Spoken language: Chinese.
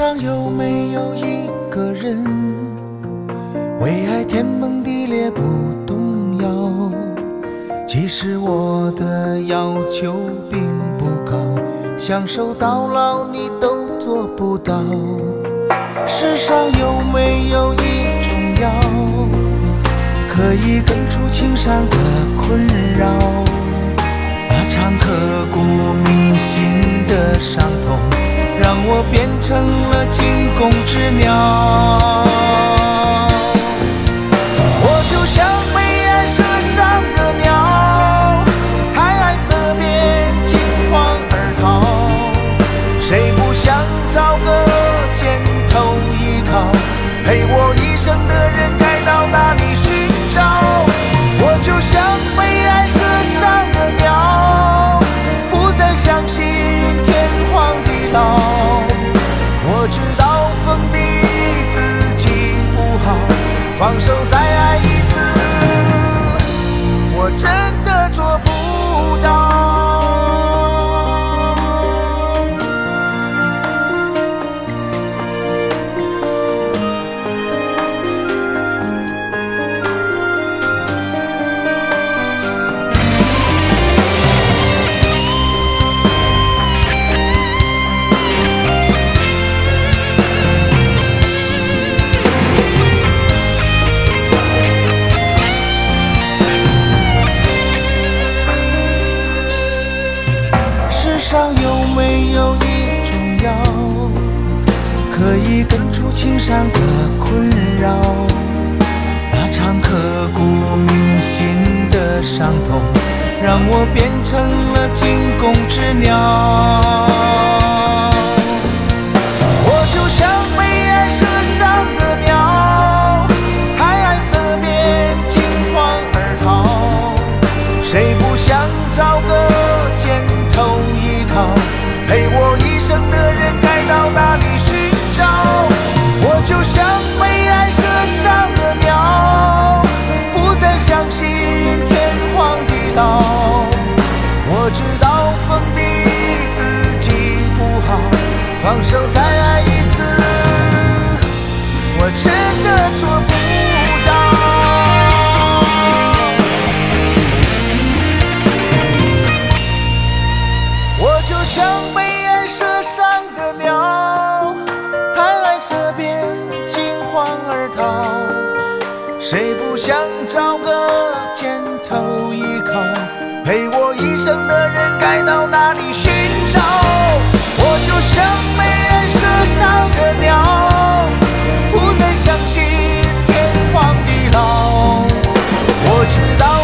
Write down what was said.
上有没有一个人为爱天崩地裂不动摇？其实我的要求并不高，享受到老你都做不到。世上有没有一种药，可以根除情伤的困扰，那场刻骨铭心的伤痛，让我变成了惊弓之鸟。我就像被爱射伤的鸟，太爱色变惊慌而逃。谁不想找个肩头依靠，陪我一生的人该到哪里寻找？我就像被爱射伤的鸟，不再相信天荒地老。我知道封闭自己不好，放手再爱一次，我真的做不到。世上有没有一种药，可以根除情伤的困扰，那场刻骨铭心的伤痛，让我变成了惊弓之鸟。我就像被爱射伤的鸟，太爱色变惊慌而逃。谁不想找个肩头依靠，陪我一生的人该到哪里寻找？我就像被爱射伤的鸟，不再相信天荒地老。我知道封闭自己不好，放手再爱一次，我真的做不到。我就像被爱射伤的鸟，太爱色变惊慌而逃。谁不想找个肩头依靠，陪我一生的人该到哪里寻找？我就像被爱射伤的鸟，不再相信天荒地老。我知道